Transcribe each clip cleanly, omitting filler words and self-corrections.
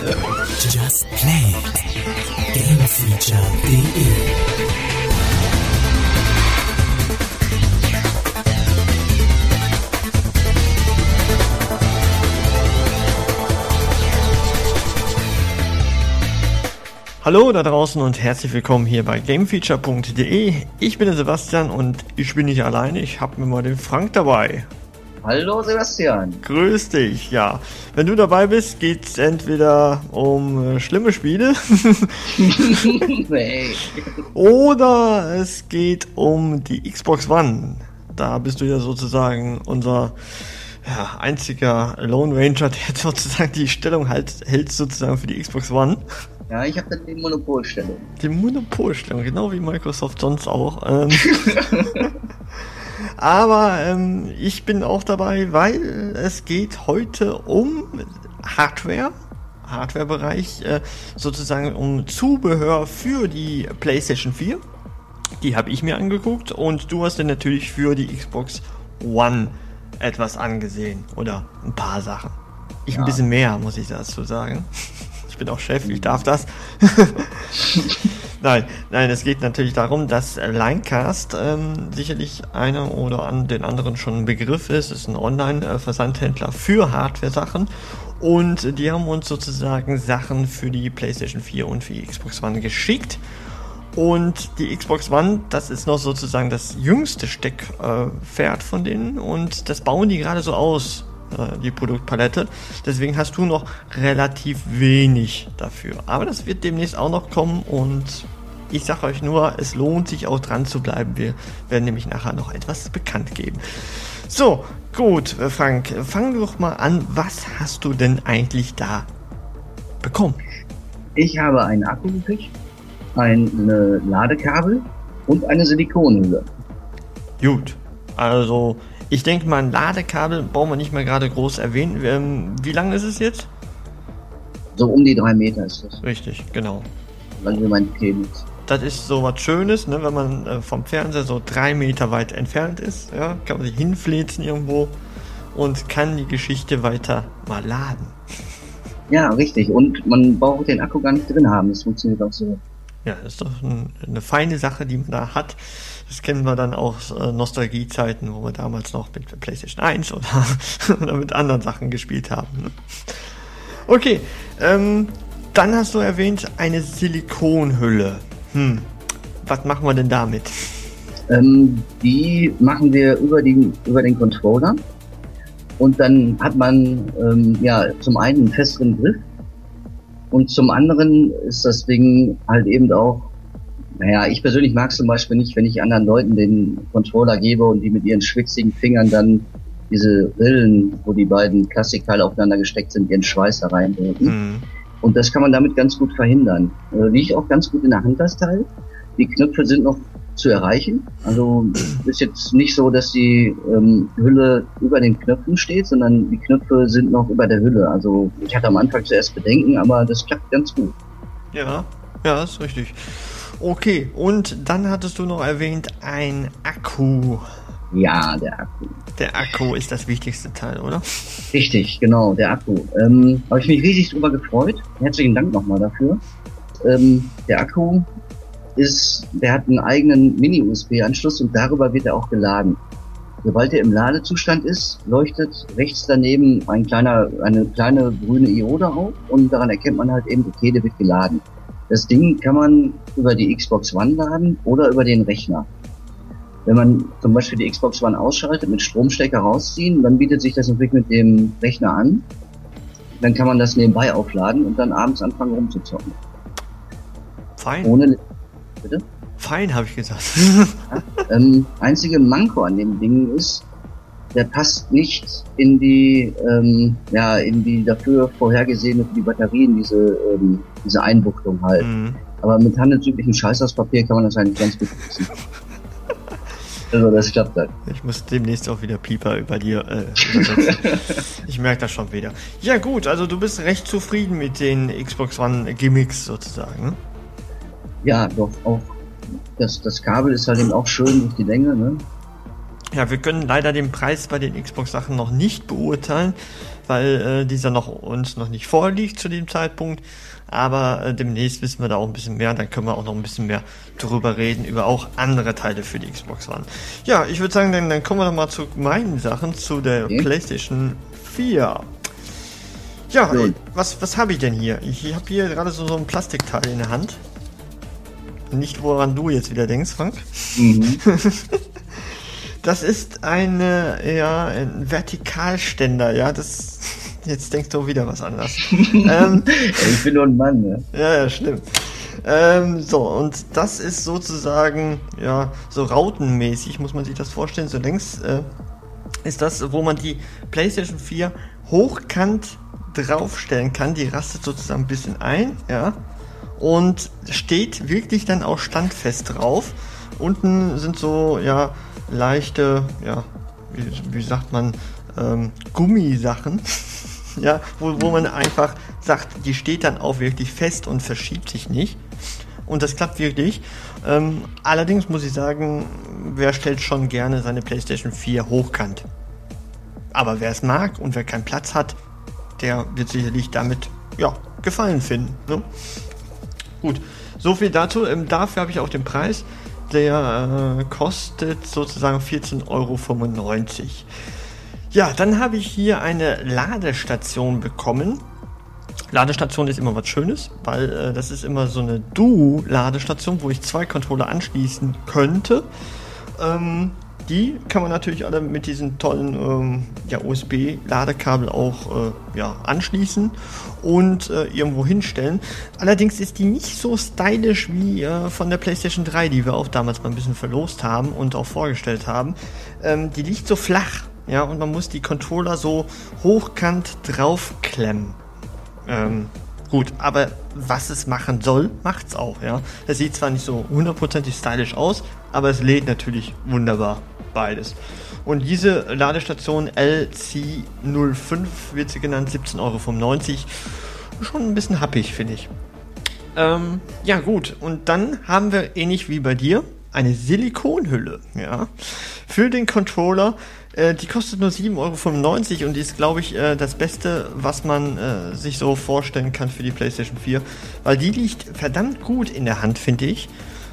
Just Play. Gamefeature.de. Hallo da draußen und herzlich willkommen hier bei Gamefeature.de. Ich bin der Sebastian und ich bin nicht alleine, ich habe mir mal den Frank dabei. Hallo Sebastian. Grüß dich, ja. Wenn du dabei bist, geht's entweder um schlimme Spiele Hey. oder es geht um die Xbox One. Da bist du ja sozusagen unser einziger Lone Ranger, der sozusagen die Stellung hält sozusagen für die Xbox One. Ja, ich habe dann die Monopolstellung. Die Monopolstellung, genau wie Microsoft sonst auch. Aber ich bin auch dabei, weil es geht heute um Hardware-Bereich, sozusagen um Zubehör für die PlayStation 4. Die habe ich mir angeguckt und du hast dann natürlich für die Xbox One etwas angesehen oder ein paar Sachen. Ein bisschen mehr, muss ich dazu sagen. Ich bin auch Chef, ich darf das. Nein, es geht natürlich darum, dass Linecast sicherlich einer oder den anderen schon ein Begriff ist. Es ist ein Online-Versandhändler für Hardware-Sachen und die haben uns sozusagen Sachen für die PlayStation 4 und für die Xbox One geschickt. Und die Xbox One, das ist noch sozusagen das jüngste Steckpferd von denen und das bauen die gerade so aus, die Produktpalette. Deswegen hast du noch relativ wenig dafür. Aber das wird demnächst auch noch kommen und ich sage euch nur, es lohnt sich auch dran zu bleiben. Wir werden nämlich nachher noch etwas bekannt geben. So, gut, Frank, fangen wir doch mal an. Was hast du denn eigentlich da bekommen? Ich habe einen Akku gekriegt, ein Ladekabel und eine Silikonhülle. Gut, also ich denke mal, ein Ladekabel brauchen wir nicht mehr gerade groß erwähnen. Wie lang ist es jetzt? So um die 3 Meter ist das. Richtig, genau. Weil wir mein Kabel. Das ist so was Schönes, ne, wenn man vom Fernseher so 3 Meter weit entfernt ist. Ja, kann man sich hinfläzen irgendwo und kann die Geschichte weiter mal laden. Ja, richtig. Und man braucht den Akku gar nicht drin haben. Das funktioniert auch so. Ja, das ist doch eine feine Sache, die man da hat. Das kennen wir dann aus Nostalgiezeiten, wo wir damals noch mit PlayStation 1 oder mit anderen Sachen gespielt haben. Ne? Okay, dann hast du erwähnt, eine Silikonhülle. Was machen wir denn damit? Die machen wir über den Controller. Und dann hat man zum einen einen festeren Griff. Und zum anderen ist das Ding halt eben auch, ich persönlich mag es zum Beispiel nicht, wenn ich anderen Leuten den Controller gebe und die mit ihren schwitzigen Fingern dann diese Rillen, wo die beiden Plastikteile aufeinander gesteckt sind, ihren Schweiß da reindrücken. Und das kann man damit ganz gut verhindern. Liegt auch ganz gut in der Hand, das Teil. Die Knöpfe sind noch zu erreichen. Also ist jetzt nicht so, dass die Hülle über den Knöpfen steht, sondern die Knöpfe sind noch über der Hülle. Also ich hatte am Anfang zuerst Bedenken, aber das klappt ganz gut. Ja, ist richtig. Okay, und dann hattest du noch erwähnt, ein Akku. Ja, der Akku. Der Akku ist das wichtigste Teil, oder? Richtig, genau, der Akku. Habe ich mich riesig drüber gefreut. Herzlichen Dank nochmal dafür. Der Akku der hat einen eigenen Mini-USB-Anschluss und darüber wird er auch geladen. Sobald er im Ladezustand ist, leuchtet rechts daneben eine kleine grüne Iode auf und daran erkennt man halt eben, okay, der wird geladen. Das Ding kann man über die Xbox One laden oder über den Rechner. Wenn man zum Beispiel die Xbox One ausschaltet, mit Stromstecker rausziehen, dann bietet sich das natürlich mit dem Rechner an. Dann kann man das nebenbei aufladen und dann abends anfangen rumzuzocken. Fein. Bitte? Fein, habe ich gesagt. Einzige Manko an dem Ding ist, der passt nicht in die dafür vorhergesehene für die Batterien, diese Einbuchtung halt. Aber mit handelsüblichem Scheiß aus Papier kann man das eigentlich ganz gut nutzen. Also das klappt halt. Ich muss demnächst auch wieder Pieper über dir übersetzen. Ich merke das schon wieder. Ja gut, also du bist recht zufrieden mit den Xbox One Gimmicks sozusagen, ne? Ja, doch, auch das Kabel ist halt eben auch schön durch die Länge, ne? Ja, wir können leider den Preis bei den Xbox-Sachen noch nicht beurteilen. weil dieser uns noch nicht vorliegt zu dem Zeitpunkt. Aber demnächst wissen wir da auch ein bisschen mehr. Dann können wir auch noch ein bisschen mehr drüber reden, über auch andere Teile für die Xbox One. Ja, ich würde sagen, dann kommen wir doch mal zu meinen Sachen, zu der PlayStation 4. Ja, was habe ich denn hier? Ich habe hier gerade so ein Plastikteil in der Hand. Nicht, woran du jetzt wieder denkst, Frank. Mhm. Das ist ein Vertikalständer, ja, jetzt denkst du wieder was anderes. Ich bin nur ein Mann, ne? Ja, stimmt. Und das ist sozusagen, ja, so rautenmäßig, muss man sich das vorstellen, so längs ist das, wo man die PlayStation 4 hochkant draufstellen kann, die rastet sozusagen ein bisschen ein, ja, und steht wirklich dann auch standfest drauf. Unten sind so, ja, leichte, ja, wie sagt man, Gummisachen, ja, wo man einfach sagt, die steht dann auch wirklich fest und verschiebt sich nicht. Und das klappt wirklich. Allerdings muss ich sagen, wer stellt schon gerne seine PlayStation 4 hochkant? Aber wer es mag und wer keinen Platz hat, der wird sicherlich damit, ja, Gefallen finden. Ne? Gut, so viel dazu. Dafür habe ich auch den Preis. Der kostet sozusagen 14,95 €. Ja, dann habe ich hier eine Ladestation bekommen. Ladestation ist immer was Schönes, weil das ist immer so eine Duo-Ladestation, wo ich 2 Controller anschließen könnte. Die kann man natürlich alle mit diesen tollen USB-Ladekabel auch anschließen und irgendwo hinstellen. Allerdings ist die nicht so stylisch wie von der PlayStation 3, die wir auch damals mal ein bisschen verlost haben und auch vorgestellt haben. Die liegt so flach, ja, und man muss die Controller so hochkant draufklemmen. Gut, aber was es machen soll, macht's auch, ja. Es sieht zwar nicht so 100% stylisch aus, aber es lädt natürlich wunderbar beides. Und diese Ladestation LC05 wird sie genannt, 17,95 €. Schon ein bisschen happig, finde ich. Ja gut, und dann haben wir ähnlich wie bei dir eine Silikonhülle, ja, für den Controller. Die kostet nur 7,95 € und die ist, glaube ich, das Beste, was man sich so vorstellen kann für die PlayStation 4, weil die liegt verdammt gut in der Hand, finde ich.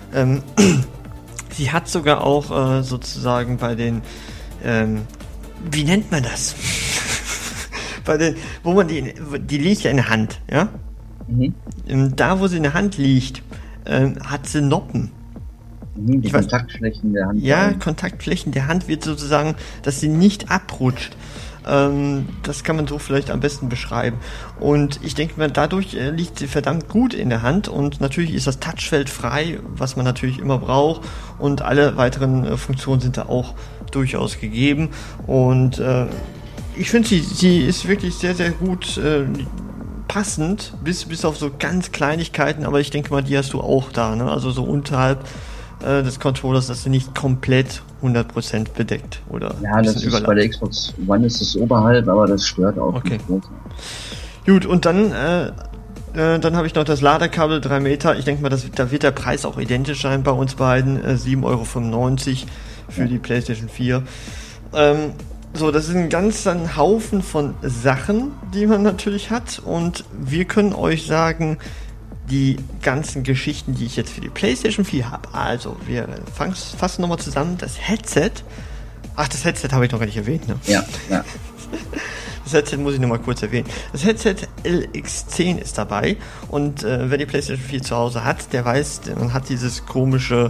Sie hat sogar auch sozusagen bei den, wie nennt man das? Bei den, wo man die liegt ja in der Hand, ja? Mhm. Da, wo sie in der Hand liegt, hat sie Noppen. Die Kontaktflächen der Hand. Ja, Kontaktflächen der Hand wird sozusagen, dass sie nicht abrutscht. Das kann man so vielleicht am besten beschreiben. Und ich denke mal, dadurch liegt sie verdammt gut in der Hand und natürlich ist das Touchfeld frei, was man natürlich immer braucht und alle weiteren Funktionen sind da auch durchaus gegeben. Und ich finde, sie ist wirklich sehr, sehr gut passend, bis auf so ganz Kleinigkeiten, aber ich denke mal, die hast du auch da, ne? Also so unterhalb des Controllers, dass sie nicht komplett 100% bedeckt oder ja, das ist bei der Xbox One ist es oberhalb, aber das stört auch nicht. Gut, und dann habe ich noch das Ladekabel 3 Meter. Ich denke mal, da wird der Preis auch identisch sein bei uns beiden. 7,95 € für die PlayStation 4. Das ist ein ganzer Haufen von Sachen, die man natürlich hat. Und wir können euch sagen, die ganzen Geschichten, die ich jetzt für die PlayStation 4 habe. Also, wir fassen nochmal zusammen. Das Headset. Ach, das Headset habe ich noch gar nicht erwähnt, ne? Ja. Das Headset muss ich nochmal kurz erwähnen. Das Headset LX10 ist dabei. Und wer die PlayStation 4 zu Hause hat, der weiß, man hat dieses komische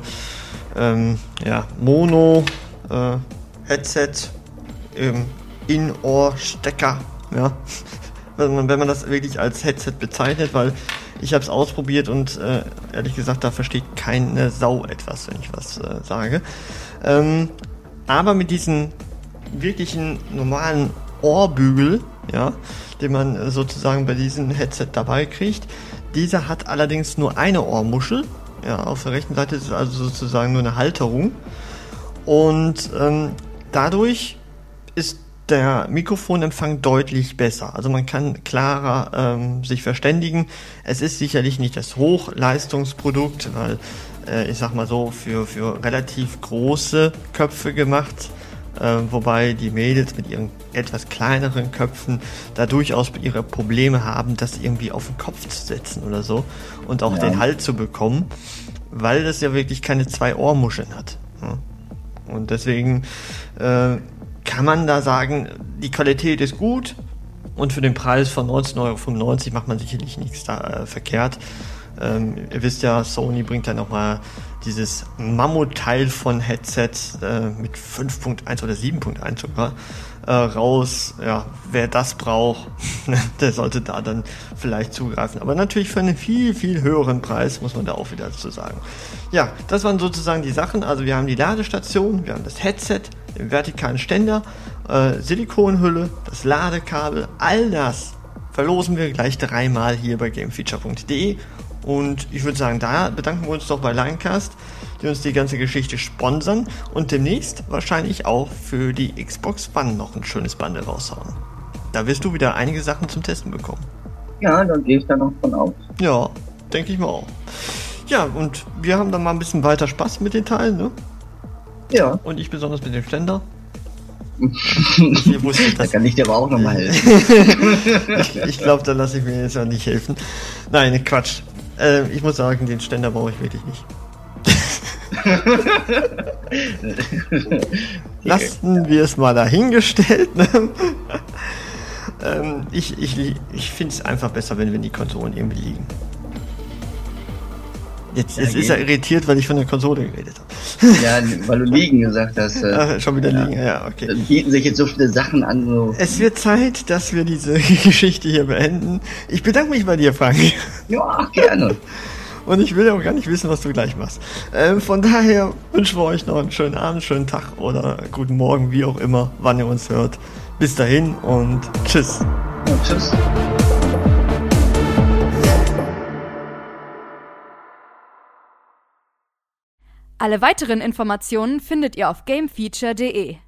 Mono-Headset In-Ohr-Stecker. Ja. Wenn man das wirklich als Headset bezeichnet, weil ich habe es ausprobiert und ehrlich gesagt, da versteht keine Sau etwas, wenn ich was sage. Aber mit diesen wirklichen normalen Ohrbügel, ja, den man sozusagen bei diesem Headset dabei kriegt, dieser hat allerdings nur eine Ohrmuschel. Ja, auf der rechten Seite ist also sozusagen nur eine Halterung. Und dadurch ist der Mikrofonempfang deutlich besser. Also man kann klarer sich verständigen. Es ist sicherlich nicht das Hochleistungsprodukt, weil ich sag mal so, für relativ große Köpfe gemacht. wobei die Mädels mit ihren etwas kleineren Köpfen da durchaus ihre Probleme haben, das irgendwie auf den Kopf zu setzen oder so und auch den Halt zu bekommen, weil das ja wirklich keine 2 Ohrmuscheln hat. Und deswegen kann man da sagen, die Qualität ist gut und für den Preis von 19,95 € macht man sicherlich nichts da verkehrt. Ihr wisst ja, Sony bringt ja nochmal dieses Mammutteil von Headset mit 5.1 oder 7.1 sogar raus. Ja, wer das braucht, der sollte da dann vielleicht zugreifen. Aber natürlich für einen viel, viel höheren Preis, muss man da auch wieder dazu sagen. Ja, das waren sozusagen die Sachen. Also wir haben die Ladestation, wir haben das Headset, den vertikalen Ständer, Silikonhülle, das Ladekabel, all das verlosen wir gleich 3-mal hier bei gamefeature.de. Und ich würde sagen, da bedanken wir uns doch bei Linecast, die uns die ganze Geschichte sponsern und demnächst wahrscheinlich auch für die Xbox One noch ein schönes Bundle raushauen. Da wirst du wieder einige Sachen zum Testen bekommen. Ja, da gehe ich dann noch von aus. Ja, denke ich mal auch. Ja, und wir haben dann mal ein bisschen weiter Spaß mit den Teilen, ne? Ja. Und ich besonders mit dem Ständer. Ich wusste, da kann ich dir aber auch nochmal helfen. Ich glaube, da lasse ich mir jetzt auch nicht helfen. Nein, Quatsch. Ich muss sagen, den Ständer brauche ich wirklich nicht. Lassen wir es mal dahingestellt. Ne? Ich finde es einfach besser, wenn die Konsolen irgendwie liegen. Jetzt ist er irritiert, weil ich von der Konsole geredet habe. Ja, weil du liegen gesagt hast. Schon wieder liegen, ja, okay. Dann bieten sich jetzt so viele Sachen an. So. Es wird Zeit, dass wir diese Geschichte hier beenden. Ich bedanke mich bei dir, Frank. Ja, gerne. Und ich will auch gar nicht wissen, was du gleich machst. Von daher wünschen wir euch noch einen schönen Abend, schönen Tag oder guten Morgen, wie auch immer, wann ihr uns hört. Bis dahin und tschüss. Ja, tschüss. Alle weiteren Informationen findet ihr auf gamefeature.de.